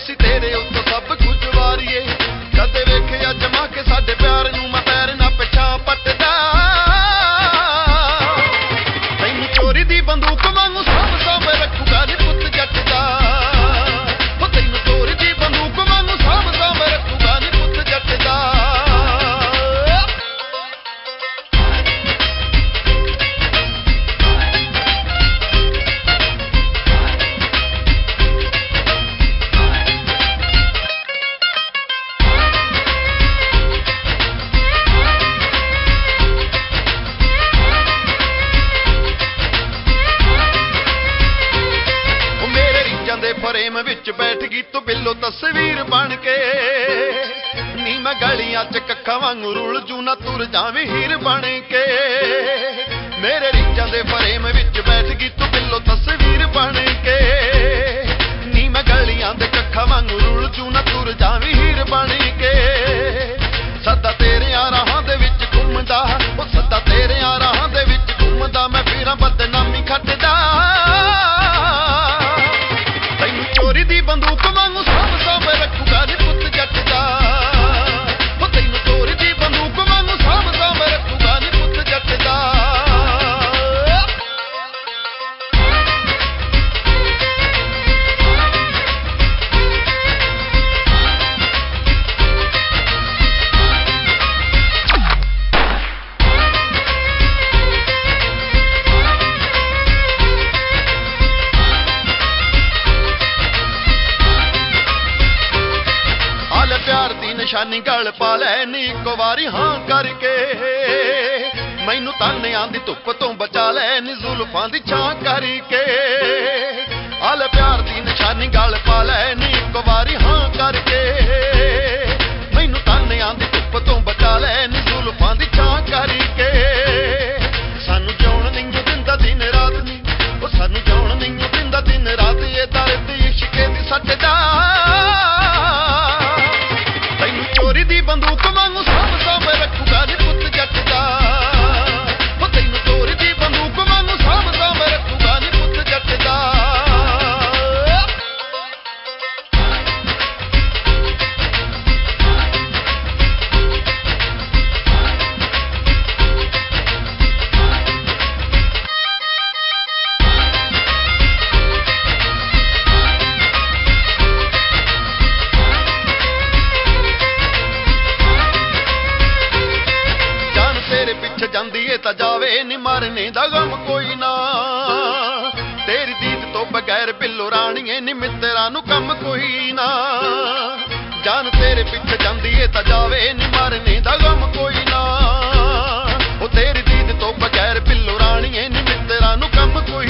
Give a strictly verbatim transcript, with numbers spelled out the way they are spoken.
ਅਸੀਂ ਤੇਰੇ ਉੱਤੋਂ ਸਭ ਕੁਝ ਵਾਰੀਏ। ਕਦੇ ਵੇਖਿਆ ਜਮਾ ਕੇ ਸਾਡੇ ਪਿਆਰ ਨੂੰ ਮੈਂ ਪੈਰ ਨਾ ਪਿਛਾਂ ਪੱਟਦਾ। ਤੈਨੂੰ ਚੋਰੀ ਦੀ ਬੰਦੂਕ ਵਾਂਗੂ ਸਾਂਭ ਸਾਂਭ ਰੱਖੂਗਾ ਨੀ ਪੁੱਤ ਜੱਟ ਦਾ। ਉਹ ਤੈਨੂੰ ਚੋਰੀ ਦੀ ਬੰਦੂਕ ਵਾਂਗੂ ਸਾਂਭ ਸਾਂਭ ਰੱਖੂਗਾ ਨੀ ਪੁੱਤ ਜੱਟ ਦਾ। ਫਰੇਮ ਵਿੱਚ ਬੈਠ ਗਈ ਤੂੰ ਬਿੱਲੋ ਤਸਵੀਰ ਬਣ ਕੇ। ਨੀ ਮੈਂ ਗਲੀਆਂ ਚ ਕੱਖਾਂ ਵਾਂਗੂ ਰੁਲ ਜੂ ਨਾ ਤੁਰ ਜਾਵੇਂ ਹੀਰ ਬਣ ਕੇ। ਮੇਰੇ ਰੀਝਾਂ ਦੇ ਫਰੇਮ ਵਿੱਚ ਬੈਠ ਗਈ ਤੂੰ ਬਿੱਲੋ ਤਸਵੀਰ ਬਣ ਕੇ। ਨੀ ਮੈਂ ਗਲੀਆਂ ਦੇ ਕੱਖਾਂ ਵਾਂਗੂ ਰੁਲ ਜੂ ਨਾ ਤੁਰ ਜਾਵੇਂ ਹੀਰ ਬਣ ਕੇ। ਸਦਾ ਤੇਰਿਆਂ ਰਾਹਾਂ ਦੇ ਵਿੱਚ ਘੁੰਮਦਾ, ਉਹ ਸਦਾ ਤੇਰਿਆਂ ਰਾਹਾਂ ਦੇ ਵਿੱਚ ਘੁੰਮਦਾ ਮੈਂ ਫੇਰਾਂ ਬਦਨਾਮੀ ਖੱਟਦਾ। ਚੋਰੀ ਦੀ ਬੰਦੂਕ ਵਾਂਗੂ ਸਾਂਭ ਸਾਂਭ ਰੱਖੂਗਾ ਨੀ ਪੁੱਤ ਜੱਟ ਦਾ। ਉਹ ਤੈਨੂੰ ਚੋਰੀ ਦੀ ਬੰਦੂਕ ਵਾਂਗੂ ਸਾਂਭ ਸਾਂਭ ਰੱਖੂਗਾ ਨੀ ਪੁੱਤ ਜੱਟ ਦਾ। ਪਿਆਰ ਦੀ ਨਿਸ਼ਾਨੀ ਗਲ ਪਾ ਲੈ ਨੀ ਇੱਕ ਵਾਰੀ ਹਾਂ ਕਰਕੇ। ਮੈਨੂੰ ਤਾਨਿਆਂ ਦੀ ਧੁੱਪ ਤੋਂ ਬਚਾ ਲੈ ਨੀ ਜ਼ੁਲਫਾਂ ਦੀ ਛਾਂ ਕਰਕੇ। ਆਲੇ ਪਿਆਰ ਦੀ ਨਿਸ਼ਾਨੀ ਗਲ ਪਾ ਲੈ ਨੀ ਇੱਕ ਵਾਰੀ ਹਾਂ ਕਰਕੇ। ਮੈਨੂੰ ਤਾਨਿਆਂ ਦੀ ਧੁੱਪ ਤੋਂ ਬਚਾ ਲੈ ਨੀ ਜ਼ੁਲਫਾਂ ਦੀ ਛਾਂ ਕਰਕੇ। ਸਾਨੂੰ ਜਿਉਣ ਨਹੀਂ ਦਿੰਦਾ ਦਿਨ ਰਾਤ ਨੀ, ਉਹ ਸਾਨੂੰ ਜਿਉਣ ਨਹੀਂ ਦਿੰਦਾ ਦਿਨ ਰਾਤ। ਇਹ ਦਰਦ ਇਸ਼ਕੇ ਦੀ ਸੱਟ ਦਾ। ਚੋਰੀ ਦੀ ਬੰਦੂਕ ਵਾਂਗੂ ਸਾਂਭ ਸਾਂਭ ਰੱਖੂਗਾ ਨੀ ਪੁੱਤ ਜੱਟ ਦਾ। ਉਹ ਤੈਨੂੰ ਚੋਰੀ ਦੀ ਬੰਦੂਕ ਵਾਂਗੂ ਸਾਂਭ ਸਾਂਭ ਰੱਖੂਗਾ ਨੀ ਪੁੱਤ ਜੱਟ ਦਾ। ਪਿੱਛੇ ਜਾਂਦੀ ਏ ਤਾਂ ਜਾਵੇ ਨੀ ਮਰਨੇ ਦਾ ਗਮ ਕੋਈ ਨਾ। ਤੇਰੀ ਦੀਦ ਤੋਂ ਬਗੈਰ ਬਿੱਲੋ ਰਾਣੀਏ ਨੀ ਮਿੱਤਰਾਂ ਨੂੰ ਕੰਮ ਕੋਈ ਨਾ। ਜਾਨ ਤੇਰੇ ਪਿੱਛੇ ਜਾਂਦੀ ਏ ਤਾਂ ਜਾਵੇ ਨੀ ਮਰਨੇ ਦਾ ਗਮ ਕੋਈ ਨਾ। ਉਹ ਤੇਰੀ ਦੀਦ ਤੋਂ ਬਗੈਰ ਬਿੱਲੋ ਰਾਣੀਏ ਨੀ ਮਿੱਤਰਾਂ ਨੂੰ ਕੰਮ ਕੋਈ